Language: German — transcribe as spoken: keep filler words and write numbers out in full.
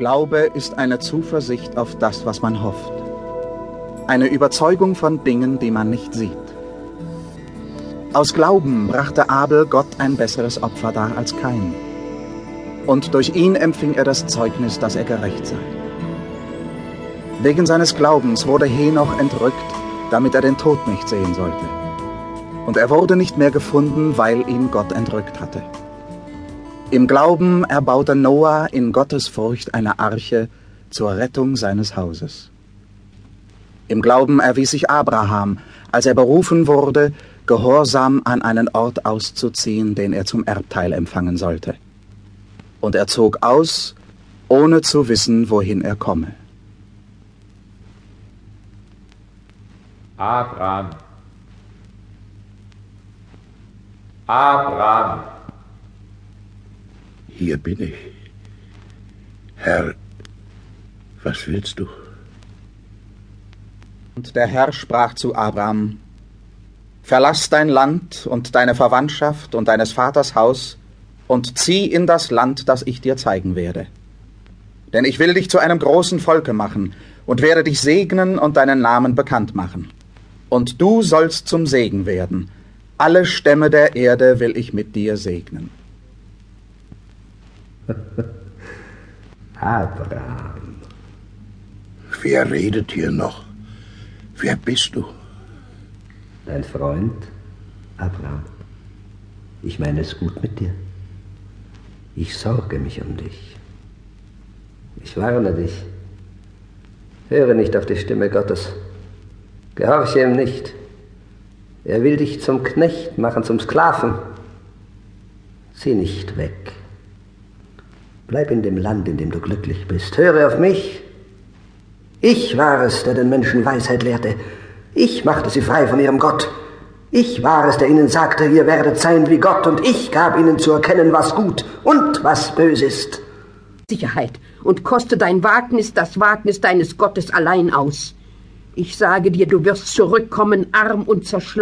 Glaube ist eine Zuversicht auf das, was man hofft. Eine Überzeugung von Dingen, die man nicht sieht. Aus Glauben brachte Abel Gott ein besseres Opfer dar als Kain. Und durch ihn empfing er das Zeugnis, dass er gerecht sei. Wegen seines Glaubens wurde Henoch entrückt, damit er den Tod nicht sehen sollte. Und er wurde nicht mehr gefunden, weil ihn Gott entrückt hatte. Im Glauben erbaute Noah in Gottes Furcht eine Arche zur Rettung seines Hauses. Im Glauben erwies sich Abraham, als er berufen wurde, gehorsam an einen Ort auszuziehen, den er zum Erbteil empfangen sollte. Und er zog aus, ohne zu wissen, wohin er komme. Abraham. Abraham. Hier bin ich. Herr, was willst du? Und der Herr sprach zu Abraham: Verlass dein Land und deine Verwandtschaft und deines Vaters Haus und zieh in das Land, das ich dir zeigen werde. Denn ich will dich zu einem großen Volke machen und werde dich segnen und deinen Namen bekannt machen. Und du sollst zum Segen werden. Alle Stämme der Erde will ich mit dir segnen. Abraham. Wer redet hier noch? Wer bist du? Dein Freund, Abraham. Ich meine es gut mit dir. Ich sorge mich um dich. Ich warne dich. Höre nicht auf die Stimme Gottes. Gehorche ihm nicht. Er will dich zum Knecht machen, zum Sklaven. Zieh nicht weg. Bleib in dem Land, in dem du glücklich bist. Höre auf mich. Ich war es, der den Menschen Weisheit lehrte. Ich machte sie frei von ihrem Gott. Ich war es, der ihnen sagte, ihr werdet sein wie Gott, und ich gab ihnen zu erkennen, was gut und was böse ist. Sicherheit, und koste dein Wagnis das Wagnis deines Gottes allein aus. Ich sage dir, du wirst zurückkommen, arm und zerschlagen.